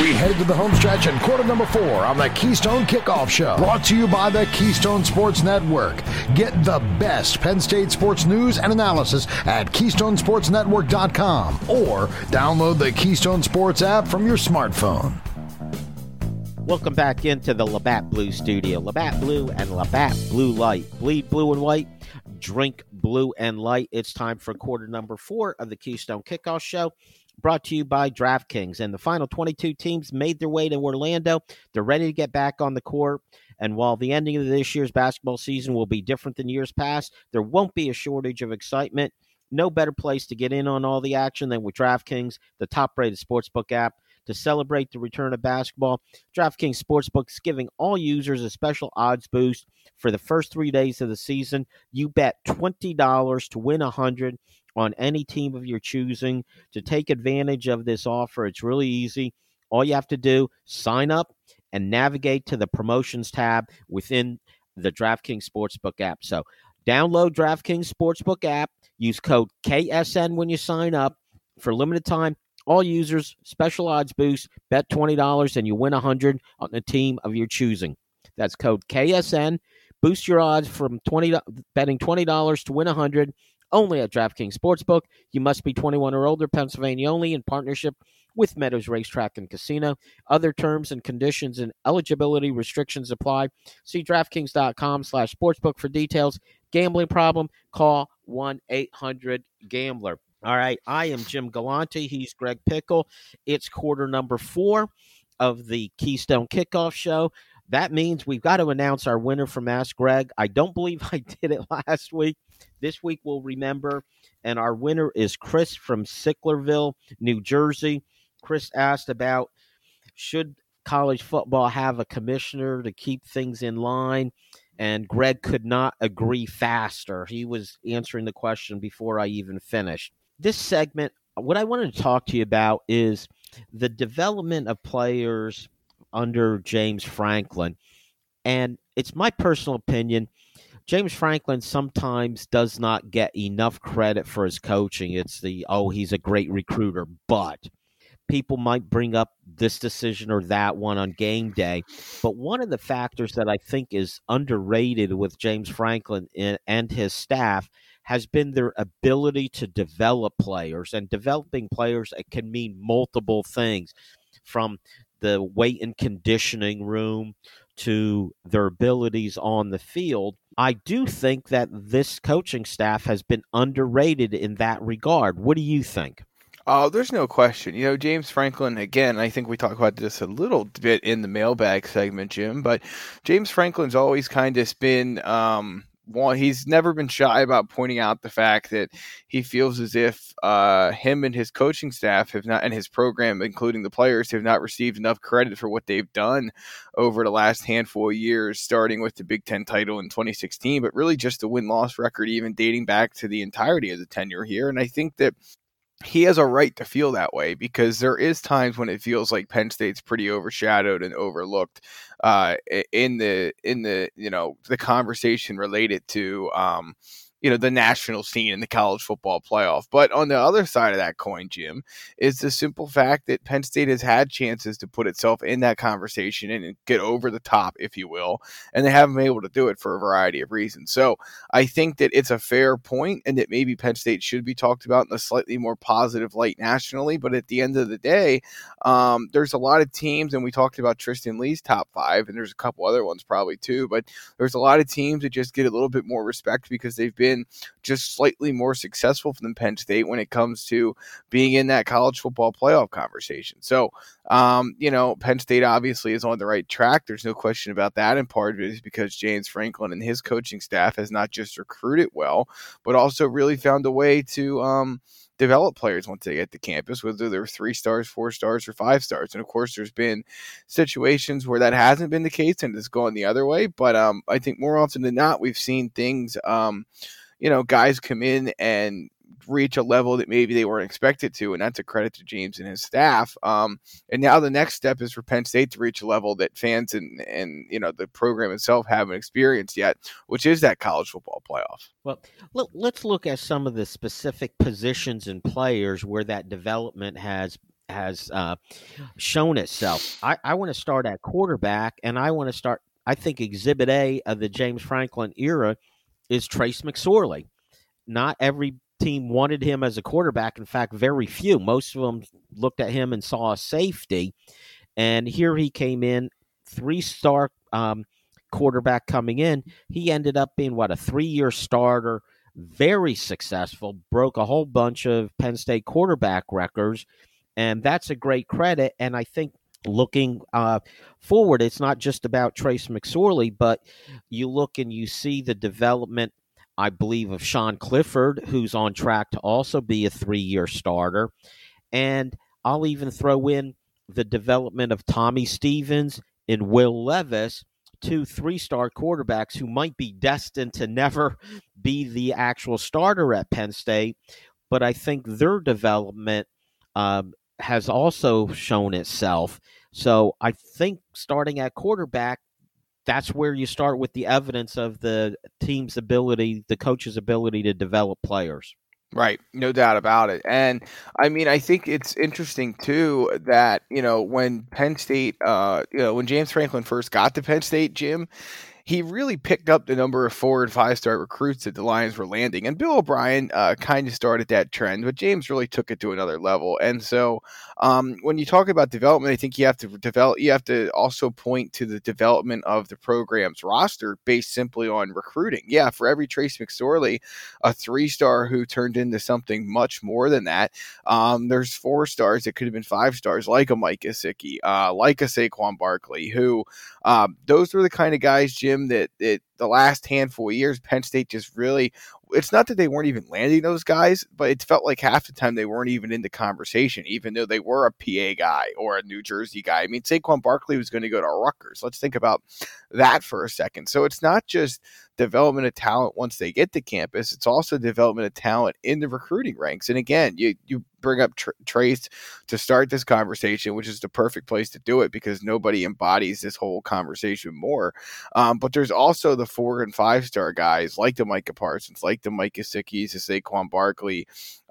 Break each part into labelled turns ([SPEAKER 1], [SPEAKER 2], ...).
[SPEAKER 1] We head to the home stretch in quarter number 4 on the Keystone Kickoff Show. Brought to you by the Keystone Sports Network. Get the best Penn State sports news and analysis at KeystoneSportsNetwork.com or download the Keystone Sports app from your smartphone.
[SPEAKER 2] Welcome back into the Labatt Blue Studio. Labatt Blue and Labatt Blue Light. Bleed blue and white, drink blue and light. It's time for quarter number 4 of the Keystone Kickoff Show, brought to you by DraftKings. And the final 22 teams made their way to Orlando. They're ready to get back on the court. And while the ending of this year's basketball season will be different than years past, there won't be a shortage of excitement. No better place to get in on all the action than with DraftKings, the top-rated sportsbook app. To celebrate the return of basketball, DraftKings Sportsbook is giving all users a special odds boost for the first 3 days of the season. You bet $20 to win $100 on any team of your choosing. To take advantage of this offer, it's really easy. All you have to do, sign up and navigate to the promotions tab within the DraftKings Sportsbook app. So download DraftKings Sportsbook app, use code KSN when you sign up. For limited time, all users, special odds boost, bet $20 and you win $100 on the team of your choosing. That's code KSN. Boost your odds from betting $20 to win $100 only at DraftKings Sportsbook. You must be 21 or older, Pennsylvania only, in partnership with Meadows Racetrack and Casino. Other terms and conditions and eligibility restrictions apply. See DraftKings.com/sportsbook for details. Gambling problem? Call 1-800-GAMBLER. All right, I am Jim Galante. He's Greg Pickle. It's quarter number 4 of the Keystone Kickoff Show. That means we've got to announce our winner from Ask Greg. I don't believe I did it last week. This week we'll remember, and our winner is Chris from Sicklerville, New Jersey. Chris asked about, should college football have a commissioner to keep things in line? And Greg could not agree faster. He was answering the question before I even finished. This segment, what I wanted to talk to you about is the development of players under James Franklin. And it's my personal opinion, James Franklin sometimes does not get enough credit for his coaching. It's he's a great recruiter, but people might bring up this decision or that one on game day. But one of the factors that I think is underrated with James Franklin and his staff has been their ability to develop players. And developing players, it can mean multiple things, from the weight and conditioning room to their abilities on the field. I do think that this coaching staff has been underrated in that regard. What do you think?
[SPEAKER 3] Oh, there's no question. James Franklin, again, I think we talked about this a little bit in the mailbag segment, Jim, but James Franklin's always kind of been he's never been shy about pointing out the fact that he feels as if him and his coaching staff have not, and his program, including the players, have not received enough credit for what they've done over the last handful of years, starting with the Big Ten title in 2016, but really just the win-loss record even dating back to the entirety of the tenure here. And I think that he has a right to feel that way, because there is times when it feels like Penn State's pretty overshadowed and overlooked in the conversation related to the national scene in the college football playoff. But on the other side of that coin, Jim, is the simple fact that Penn State has had chances to put itself in that conversation and get over the top, if you will, and they haven't been able to do it for a variety of reasons. So I think that it's a fair point, and that maybe Penn State should be talked about in a slightly more positive light nationally. But at the end of the day, there's a lot of teams, and we talked about Tristan Lee's top 5, and there's a couple other ones probably too, but there's a lot of teams that just get a little bit more respect because they've been just slightly more successful than Penn State when it comes to being in that college football playoff conversation. So, Penn State obviously is on the right track. There's no question about that. And part of it is because James Franklin and his coaching staff has not just recruited well, but also really found a way to develop players once they get to campus, whether they're 3 stars, 4 stars, or 5 stars. And of course, there's been situations where that hasn't been the case and it's gone the other way. But I think more often than not, we've seen things, guys come in and reach a level that maybe they weren't expected to, and that's a credit to James and his staff. And now the next step is for Penn State to reach a level that fans and the program itself haven't experienced yet, which is that college football playoff.
[SPEAKER 2] Well, let's look at some of the specific positions and players where that development has has shown itself. I want to start at quarterback, and I think Exhibit A of the James Franklin era is Trace McSorley. Not every team wanted him as a quarterback. In fact, very few. Most of them looked at him and saw a safety. And here he came in, 3-star quarterback coming in. He ended up being, a 3-year starter, very successful, broke a whole bunch of Penn State quarterback records. And that's a great credit. And I think looking forward, it's not just about Trace McSorley, but you look and you see the development, I believe, of Sean Clifford, who's on track to also be a 3-year starter. And I'll even throw in the development of Tommy Stevens and Will Levis, 2 3-star quarterbacks who might be destined to never be the actual starter at Penn State. But I think their development has also shown itself. So I think starting at quarterback, that's where you start with the evidence of the team's ability, the coach's ability to develop players.
[SPEAKER 3] Right. No doubt about it. And I mean, I think it's interesting too that, when Penn State, when James Franklin first got to Penn State, Jim, he really picked up the number of 4- and 5-star recruits that the Lions were landing. And Bill O'Brien kind of started that trend, but James really took it to another level. And so when you talk about development, I think you have to also point to the development of the program's roster based simply on recruiting. Yeah, for every Trace McSorley, a 3-star who turned into something much more than that, there's 4 stars that could have been 5 stars, like a Mike Gesicki, like a Saquon Barkley, who those were the kind of guys, Jim, that the last handful of years, Penn State just really, it's not that they weren't even landing those guys, but it felt like half the time they weren't even in the conversation, even though they were a PA guy or a New Jersey guy. I mean, Saquon Barkley was going to go to Rutgers. Let's think about that for a second. So it's not just development of talent once they get to campus, it's also development of talent in the recruiting ranks. And again, you bring up Trace to start this conversation, which is the perfect place to do it because nobody embodies this whole conversation more. But there's also the 4- and 5-star guys like the Micah Parsons, like the Mike Gesicki, the Saquon Barkley.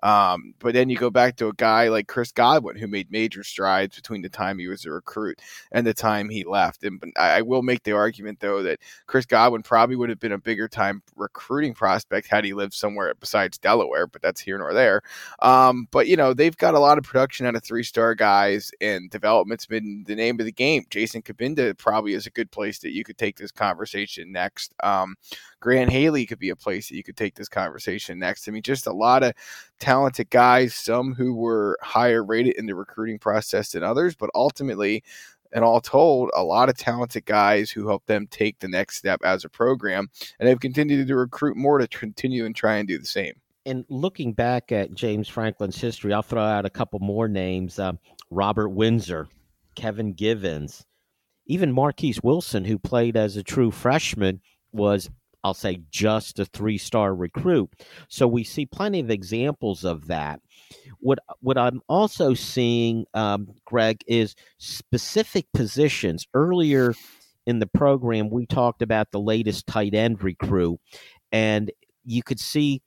[SPEAKER 3] But then you go back to a guy like Chris Godwin, who made major strides between the time he was a recruit and the time he left. And I will make the argument, though, that Chris Godwin probably would have been a bigger time recruiting prospect had he lived somewhere besides Delaware, but that's here nor there. But, they've got a lot of production out of 3-star guys, and development's been the name of the game. Jason Kabinda probably is a good place that you could take this conversation next. Grant Haley could be a place that you could take this conversation next. I mean, just a lot of talented guys, some who were higher rated in the recruiting process than others, but ultimately, and all told, a lot of talented guys who helped them take the next step as a program, and they've continued to recruit more to continue and try and do the same.
[SPEAKER 2] And looking back at James Franklin's history, I'll throw out a couple more names. Robert Windsor, Kevin Givens, even Marquise Wilson, who played as a true freshman, was, I'll say, just a 3-star recruit. So we see plenty of examples of that. What I'm also seeing, Greg, is specific positions. Earlier in the program, we talked about the latest tight end recruit, and you could see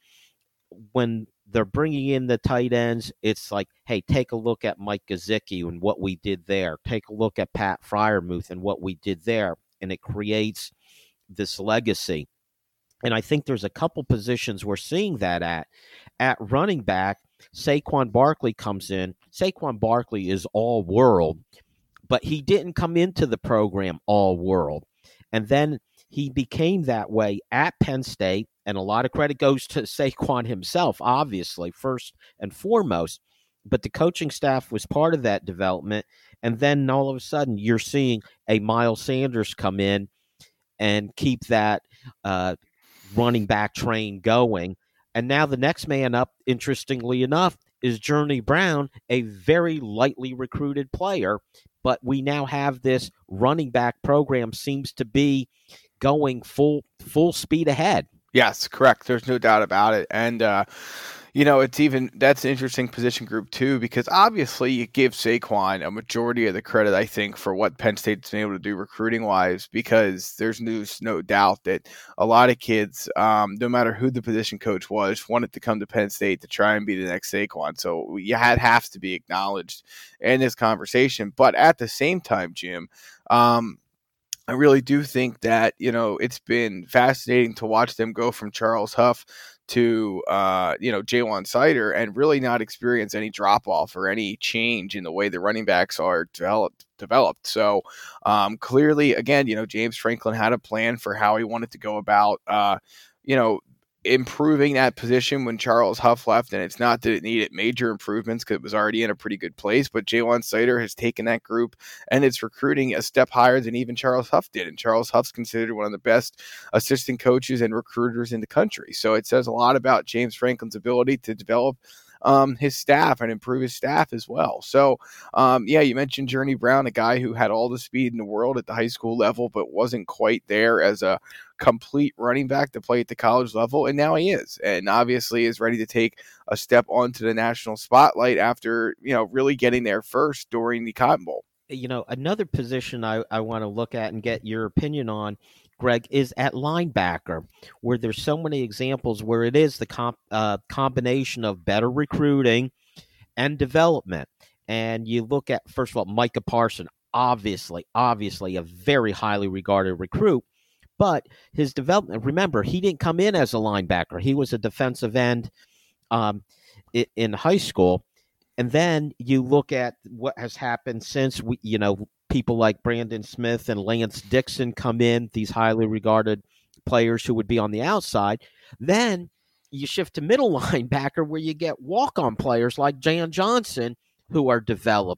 [SPEAKER 2] when they're bringing in the tight ends, it's like, hey, take a look at Mike Gesicki and what we did there. Take a look at Pat Freiermuth and what we did there. And it creates this legacy. And I think there's a couple positions we're seeing that at. At running back, Saquon Barkley comes in. Saquon Barkley is all world, but he didn't come into the program all world. And then he became that way at Penn State. And a lot of credit goes to Saquon himself, obviously, first and foremost. But the coaching staff was part of that development. And then all of a sudden, you're seeing a Miles Sanders come in and keep that running back train going. And now the next man up, interestingly enough, is Journey Brown, a very lightly recruited player. But we now have this running back program seems to be going full speed ahead.
[SPEAKER 3] Yes, correct. There's no doubt about it. And, That's an interesting position group too, because obviously you give Saquon a majority of the credit, I think, for what Penn State's been able to do recruiting wise, because there's no doubt that a lot of kids, no matter who the position coach was, wanted to come to Penn State to try and be the next Saquon. So you have to be acknowledged in this conversation. But at the same time, Jim, I really do think that, it's been fascinating to watch them go from Charles Huff to, Ja'Juan Seider, and really not experience any drop-off or any change in the way the running backs are developed. So clearly, again, James Franklin had a plan for how he wanted to go about, improving that position when Charles Huff left, and it's not that it needed major improvements because it was already in a pretty good place, but Ja'Juan Seider has taken that group and it's recruiting a step higher than even Charles Huff did, and Charles Huff's considered one of the best assistant coaches and recruiters in the country. So it says a lot about James Franklin's ability to develop his staff and improve his staff as well. So, you mentioned Journey Brown, a guy who had all the speed in the world at the high school level, but wasn't quite there as a complete running back to play at the college level. And now he is, and obviously is ready to take a step onto the national spotlight after, really getting there first during the Cotton Bowl.
[SPEAKER 2] Another position I want to look at and get your opinion on, Greg, is at linebacker, where there's so many examples where it is the combination of better recruiting and development. And you look at, first of all, Micah Parsons, obviously a very highly regarded recruit, but his development, remember, he didn't come in as a linebacker. He was a defensive end in high school. And then you look at what has happened since people like Brandon Smith and Lance Dixon come in, these highly regarded players who would be on the outside. Then you shift to middle linebacker, where you get walk-on players like Jan Johnson, who are developed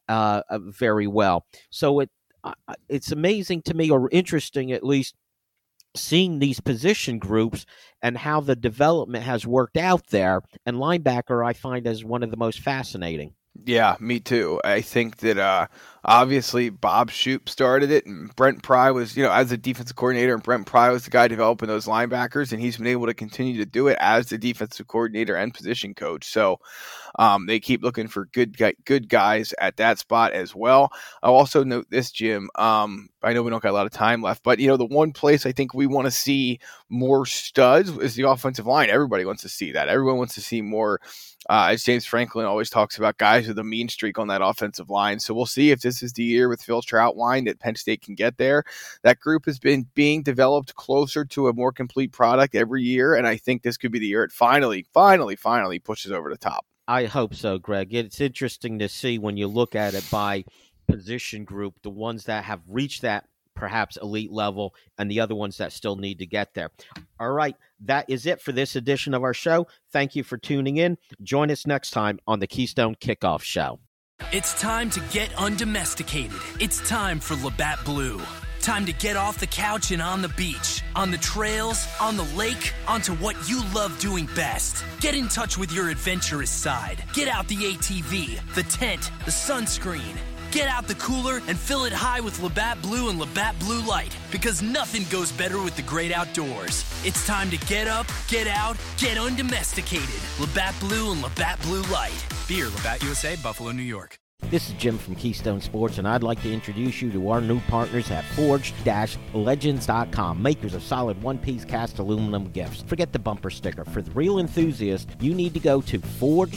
[SPEAKER 2] very well. So it's amazing to me, or interesting at least, seeing these position groups and how the development has worked out there. And linebacker I find as one of the most fascinating.
[SPEAKER 3] Yeah, me too. I think that obviously Bob Shoop started it, and Brent Pry was, as a defensive coordinator, and Brent Pry was the guy developing those linebackers, and he's been able to continue to do it as the defensive coordinator and position coach. So they keep looking for good guys at that spot as well. I'll also note this, Jim. I know we don't got a lot of time left, but the one place I think we want to see more studs is the offensive line. Everybody wants to see that. Everyone wants to see more. As James Franklin always talks about, guys with a mean streak on that offensive line. So we'll see if this is the year with Phil Trautwein that Penn State can get there. That group has been being developed closer to a more complete product every year, and I think this could be the year it finally pushes over the top.
[SPEAKER 2] I hope so, Greg. It's interesting to see when you look at it by position group, the ones that have reached that perhaps elite level and the other ones that still need to get there. All right, that is it for this edition of our show. Thank you for tuning in. Join us next time on the Keystone Kickoff Show.
[SPEAKER 4] It's time to get undomesticated. It's time for Labatt Blue. Time to get off the couch and on the beach, on the trails, on the lake, onto what you love doing best. Get in touch with your adventurous side. Get out the ATV, the tent, the sunscreen. Get out the cooler and fill it high with Labatt Blue and Labatt Blue Light, because nothing goes better with the great outdoors. It's time to get up, get out, get undomesticated. Labatt Blue and Labatt Blue Light. Beer, Labatt USA, Buffalo, New York.
[SPEAKER 2] This is Jim from Keystone Sports, and I'd like to introduce you to our new partners at Forged-Legends.com, makers of solid one-piece cast aluminum gifts. Forget the bumper sticker. For the real enthusiast, you need to go to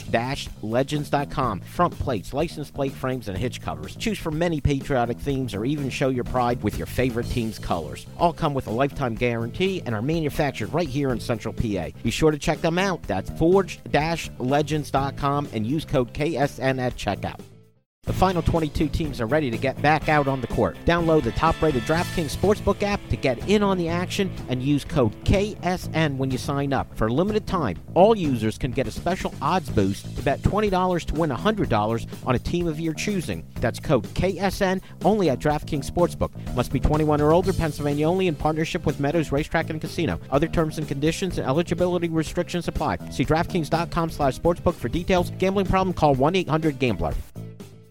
[SPEAKER 2] Forged-Legends.com. Front plates, license plate frames, and hitch covers. Choose from many patriotic themes, or even show your pride with your favorite team's colors. All come with a lifetime guarantee and are manufactured right here in Central PA. Be sure to check them out. That's Forged-Legends.com and use code KSN at checkout. The final 22 teams are ready to get back out on the court. Download the top-rated DraftKings Sportsbook app to get in on the action and use code KSN when you sign up. For a limited time, all users can get a special odds boost to bet $20 to win $100 on a team of your choosing. That's code KSN only at DraftKings Sportsbook. Must be 21 or older, Pennsylvania only, in partnership with Meadows Racetrack and Casino. Other terms and conditions and eligibility restrictions apply. See DraftKings.com/sportsbook for details. Gambling problem? Call 1-800-GAMBLER.